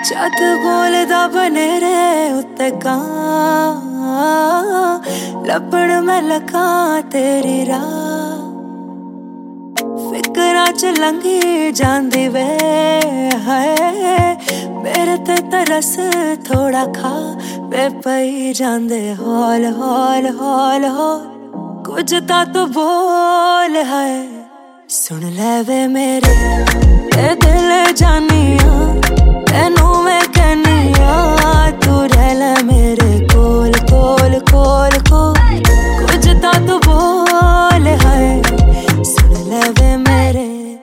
जद बोलदा बनेरे उत्ते ਕਾਂ ਲੱਭਣ मैं लगा तेरी राह फिकरां च लंघी जांदी वे हाय मेरे ते तरस थोड़ा खा वे पई जांदे हौल हौल हौल हौल कुछ तां तू बोल है सुन ले वे मेरे ए दिल जानिया तेनू मैं कहनिया तू रह ले मेरे कोल कोल कोल कोल कुछ तां तू बोल है सुन ले वे मेरे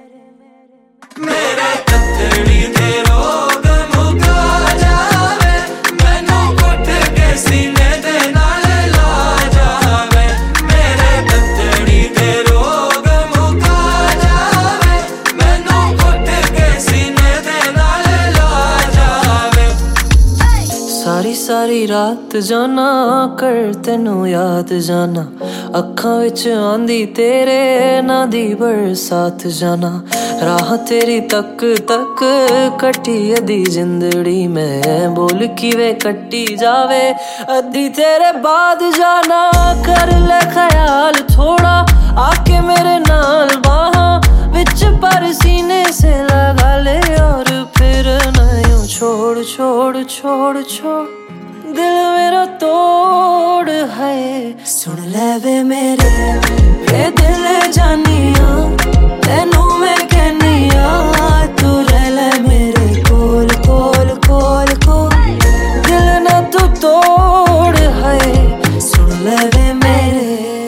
तत्थड़ी दे रोग मुका जावे मैनू घुट के सीने दे नाल ला जावे मेरे तत्थड़ी दे रोग मुका जावे मैनू घुट के सीने दे नाल ला जावे सारी सारी रात जाना कर तेनू याद जाना अखां विच आंदी तेरे ना दी बरसात जाना राह तेरी तक तक कटी अधी जिंदड़ी में बोल किवे कटी जावे अधी तेरे बाद जाना कर ले ख्याल थोड़ा आके मेरे नाल बाहां विच पर सीने से लगा ले और फिर न यूं छोड़ छोड़ छोड़ छोड़ दिल मेरा तोड़ है सुन ले वे मेरे वे दिल जानिया तेनू मैं कहनिया तू रह ले मेरे कोल कोल कोल कोल दिल ना तू तोड़ है सुन ले वे मेरे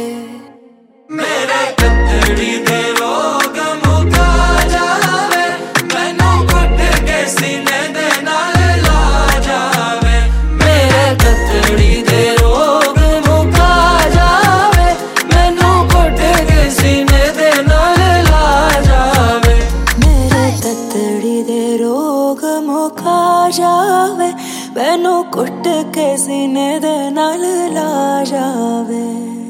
तत्थड़ी दे रोग मुका जावे मैनू घुट के सीने दे नाल ला जावे मेरे तत्थड़ी दे रोग मुका जावे मैनू घुट के सीने दे नाल ला जावे मेरे तत्थड़ी दे रोग मुका जावे मैनू कुट के सीने दे नाल ला जावे।